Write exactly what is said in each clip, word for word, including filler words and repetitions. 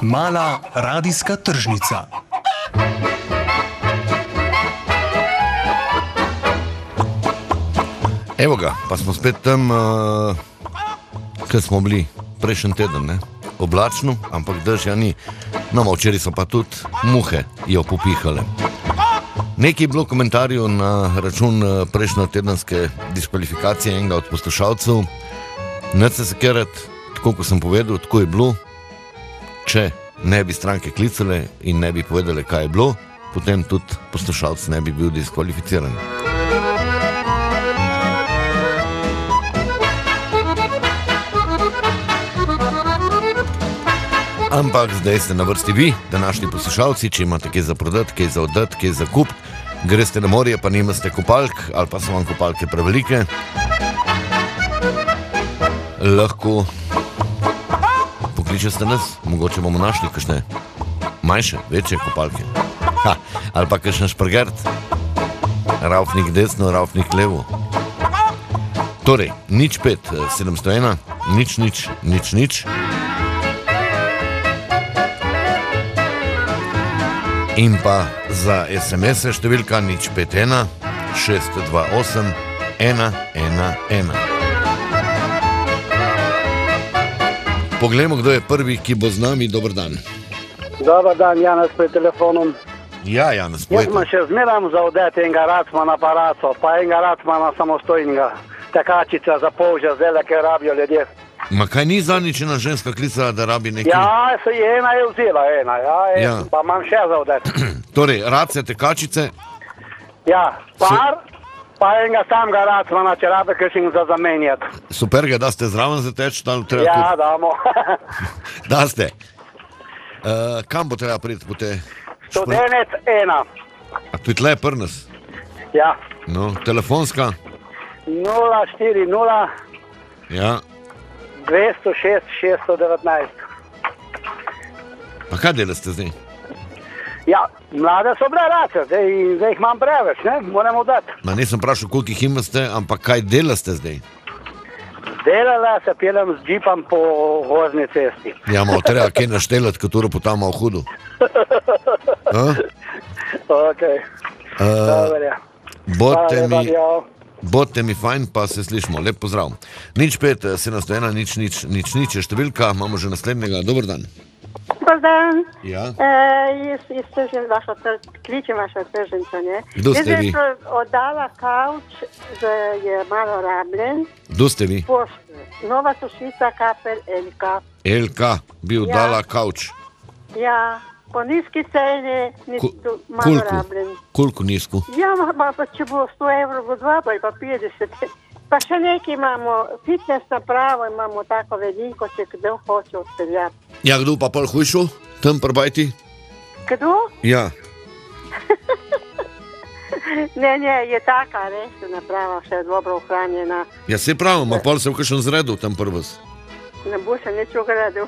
Mala radijska tržnica. Evo ga, pa smo spet tam, uh, kjer smo bili prejšnji teden, ne? Oblačno, ampak dežja ni. No, včeraj so pa tudi muhe jo popihale. Nekaj je bilo komentarjev na račun prejšnje tedenske diskvalifikacije enega od poslušalcev. Ne se sekirati, tako kot sem povedal, tako je bilo. Če ne bi stranke klicale in ne bi povedali, kaj je bilo, potem tudi poslušalc ne bi bil diskvalificiran. Ampak zdaj ste na vrsti vi, današnji poslušalci, če imate kaj za prodati, kaj za oddati, kaj za kup, greste na morje, pa nimate kopalk, ali pa so vam kopalke prevelike, lahko pokličete nas, mogoče bomo našli kakšne manjše, večje kopalke. Ha, ali pa kakšen špargert, raufnik desno, raufnik levo. Torej, nič pet, sedemsto ena, nič, nič, nič, nič. In pa za es em es številka nič pet ena šest dva osem ena ena ena. Poglejmo, kdo je prvi, ki bo z nami. Dober dan. Dobar dan, Janez pred telefonom. Ja, Janez, Jaz povejte. imam še zmeram za odeti enega racmana aparaco, pa enega racmana samostojnega. Tekačica za polžja, zdaj, ker rabijo ljudje. Ma kaj ni zadnjič ena ženska klicala, da rabi nekaj? Ja, se je ena je vzela, ena, ja, en, Ja. pa imam še za odeti. Torej, race, tekačice, Ja, par, pa enega samega racmana, če rabe kakšen za zamenjati. super ga, da ste zraven zateč, ali treba Ja, kup- damo. Da ste. Uh, kam bo treba priti po te? Studenec ena. A tu je tle prnas? Ja, No, telefonska? nula štiri nula Ja. dvesto šest šeststo devetnajst. Pa kaj delate zdaj? Ja, mlade so bile race, zdaj, zdaj jih imam preveč, ne, moramo dati. Ma nisem vprašal, koliko jih imate, ampak kaj delate zdaj? Delala se pelem z džipom po vozni cesti. Ja, malo treba kaj naštelati, katero po tam malo hudo. A? Ok, Uh, dobro je. Bodte Hvala lepa, mi, ja. bodte mi fajn, pa se slišimo. Lep pozdrav. Nič pet, sedemsto ena, nič, nič, nič, nič je številka, imamo že naslednjega. Dober dan. Dobar dan. Ja. E, jaz, jaz tržim vaša, kličem vaša tržnica, ne? Kdo ste jaz vi? Jaz sem oddala kauč, da je malo rabljen. Kdo ste vi? Pošte. Nova sušica, kapel, elka. Elka bi Ja. oddala kauč. Ja, po nizki ceni, ni Ku- tu malo Koliko? rabljen. Koliko nizko? Ja, ma, pa če bo sto evrov, bo dva, pa je pa petdeset. Pa še nekaj imamo, fitness napravo imamo tako veliko, če kdo hoče odpeljati. Ja, kdo pa pol hujšo? Tam prbajti? Kdo? Ja. Ne, ne, je taka res naprava, še dobro ohranjena. Ja, se pravi, ma pol se v kakšen zredu tam prvs. Ne bo se nič ugradil.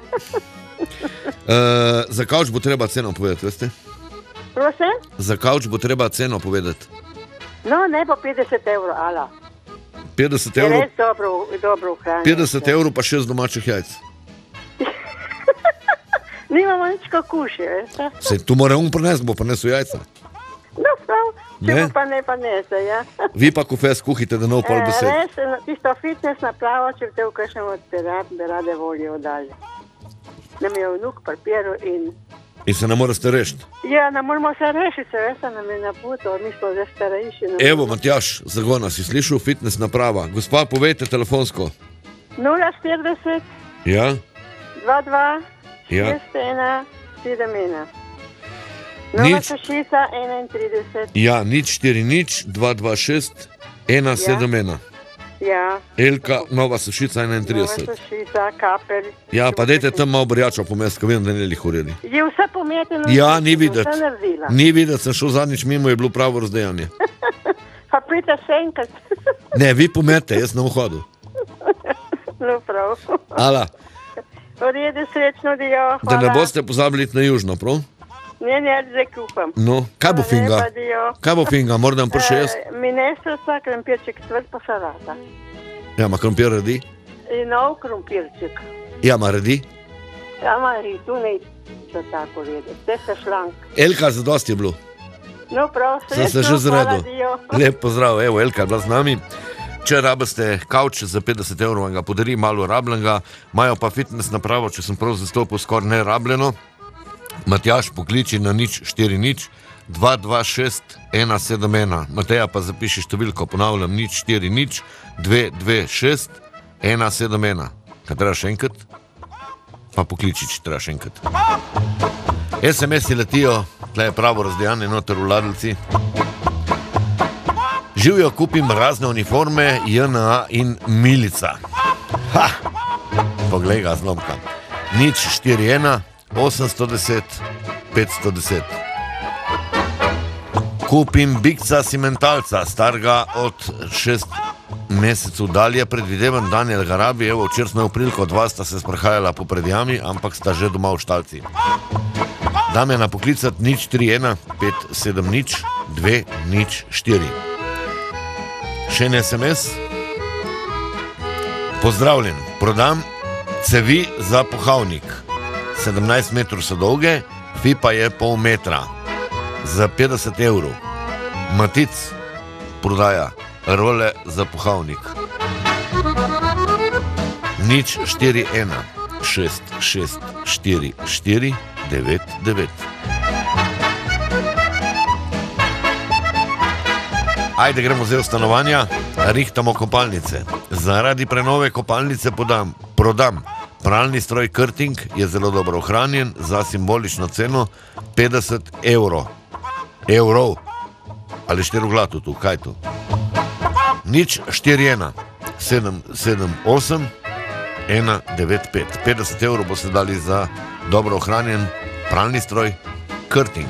Uh, za kauč bo treba ceno povedati, veste? Prosim? Za kauč bo treba ceno povedati. No, ne bo petdeset evrov, ala. petdeset Je evrov, res dobro, dobro ohranjeno. petdeset evrov pa šest domačih jajc. Nimamo nič kakuši, veste? Se tu mora um prinesti, bo prinesel jajca. No, prav, če Ne? bo pa ne pa nese, ja. Vi pa kofes kuhite, da ne pol E, besed. res, tisto fitness napravo, če bi te v kakšnem odpeljati, bi rade volje oddali. Nam je vnuk papiru in... In se ne morate rešiti. Ja, ne moramo se rešiti, se veste, nam je na putu, mi smo že starejši. ne Evo, moremo. Matjaž, zagona, si slišal fitness naprava. Gospa, povejte telefonsko. nula štirideset Ja? dva dva Ja. šest ena sedem ena. Nova Nič. sušica enaintrideset. Ja, nič štiri nič, dva dva šest, ena sedem ena. Ja. Elka, nova sušica Nova enaintrideset. sušica, kapelj. Ja, pa dajte tam malo brjača pomest, ko vem, da ne lih uredi. Je vse pometeno. Ja, ni videti. Vse naredila. Ni videti, sem šel zadnjič mimo, je bilo pravo razdejanje. Pa pridite še enkrat. Ne, vi pomete, jaz ne bom hodil. No, prav. Ala, V redu, srečno dio. da ne hvala. boste pozabili iti na južno, prav? Ne, ne, zdaj kupam. No, kaj bo Hvala finga? lepa, dio. Kaj bo finga, moram prši jaz? Eh, Minestrca, krompirček, cvrt pa salata. Ja, ma krompir redi? In nov krompirček. Ja, ma redi? Ама и tu ne to tako vedeti. Vse se šlank. Elka, zadosti je bilo. No, prav, Sem se že zredil. Lep pozdrav, evo, Elka je bila z nami. Če rabite kavč za petdeset evrov, vam ga podari, malo rabljenega, imajo pa fitness napravo, če sem prav zastopil, skoraj ne rabljeno. Matjaž, pokliči na nič štiri nič dva dva šest ena sedem ena. Mateja pa zapiši številko, ponavljam, nič štiri nič dve dve šest ena sedem ena. Kaj treba še enkrat? Pa pokliči, če treba še enkrat. es em esi letijo, tle je pravo razdejanje, noter v ladljici. Živijo, kupim razne uniforme, J N A in Milica. Ha! Poglej ga, zlomka. nič štiri ena osemsto deset petsto deset. Kupim bikca simentalca, starega od šest mesecev dalje, predvidevam Daniel Garabi, evo, včeraj smo v priliko, dva sta se sprehajala po predjami, ampak sta že doma v štalci. Dame na poklicat nič tri ena pet sedem nič dve nič štiri. Še en es em es. Pozdravljen, prodam cevi za pohavnik. sedemnajst metrov so dolge, fi pa je pol metra. Za petdeset evrov. Matic prodaja role za pohavnik. nič štiri ena šest šest štiri štiri devet devet. Ajde, gremo zdaj v stanovanja, rihtamo kopalnice. Zaradi prenove kopalnice podam, prodam. Pralni stroj Curting je zelo dobro ohranjen za simbolično ceno petdeset evrov. Evrov. Ali štirioglato tu, kaj tu? nič štiri ena sedem sedem osem ena devet pet. petdeset evrov bo se dali za dobro ohranjen pralni stroj Curting.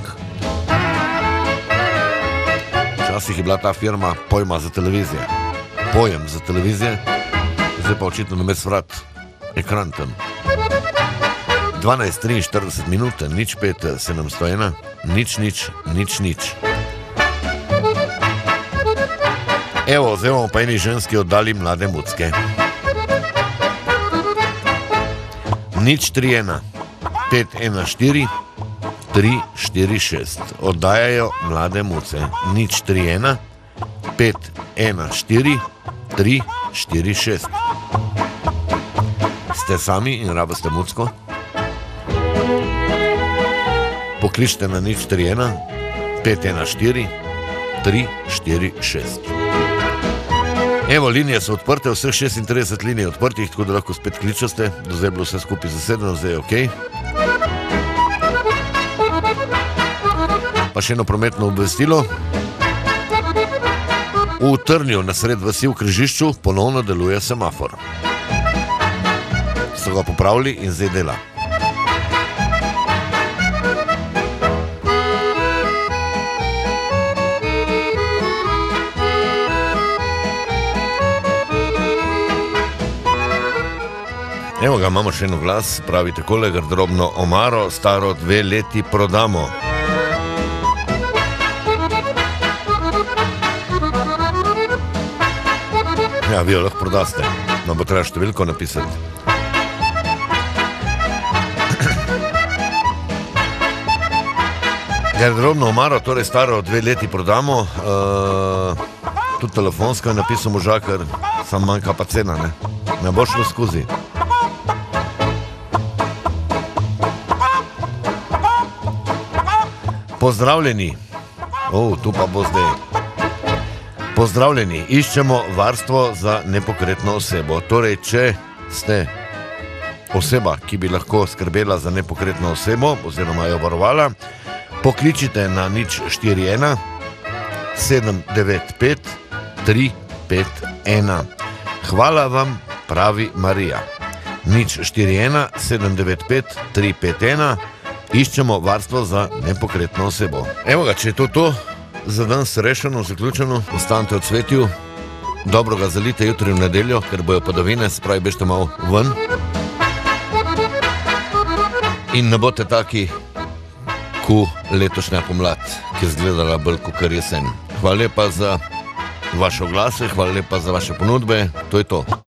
Včasih je bila ta firma pojma za televizije. Pojem za televizije, zdaj pa očitno namesto vrat ekran tam. dvanajst triinštirideset minut, nič pet sedemsto ena, nič nič, nič nič. Evo, zdaj bomo pa eni ženski oddali mlade mucke. nič tri ena pet ena štiri tri štiri šest. Oddajajo mlade muce. nič tri ena pet ena štiri tri štiri šest. Ste sami in rabite mucko? Pokličite na nič tri ena pet ena štiri tri štiri šest. Evo, linije so odprte, vseh šestintrideset linij odprtih, tako da lahko spet kličaste. Do zdaj je bilo vse skupaj zasedeno, zdaj je okej. Pa še eno prometno obvestilo. V Trnju na sred vasi v križišču ponovno deluje semafor. So ga popravili in zdaj dela. Evo ga, imamo še eno glas, pravi takole: garderobno omaro, staro dve leti prodamo. Ja, vi jo lahko prodaste, nam bo treba številko napisati. Garderobno omaro, torej staro dve leti prodamo, uh, tudi telefonsko je napisal možakar, sam manjka pa cena, ne? Ne bo šlo skozi. Pozdravljeni, o, tu pa bo zdaj. Pozdravljeni, iščemo varstvo za nepokretno osebo. Torej, če ste oseba, ki bi lahko skrbela za nepokretno osebo, oziroma jo varovala, pokličite na nič štiri ena sedem devet pet tri pet ena. Hvala vam, pravi Marija. nič štiri ena sedem devet pet tri pet ena. Iščemo varstvo za nepokretno osebo. Evo ga, če je to to, za danes rešeno, zaključeno, ostanite v cvetju, dobro ga zalite jutri v nedeljo, ker bojo padavine, se pravi, bežite malo ven. In ne boste taki, ko letošnja pomlad, ki je izgledala bolj kot jesen. Hvala lepa za vaše oglase, hvala lepa za vaše ponudbe, to je to.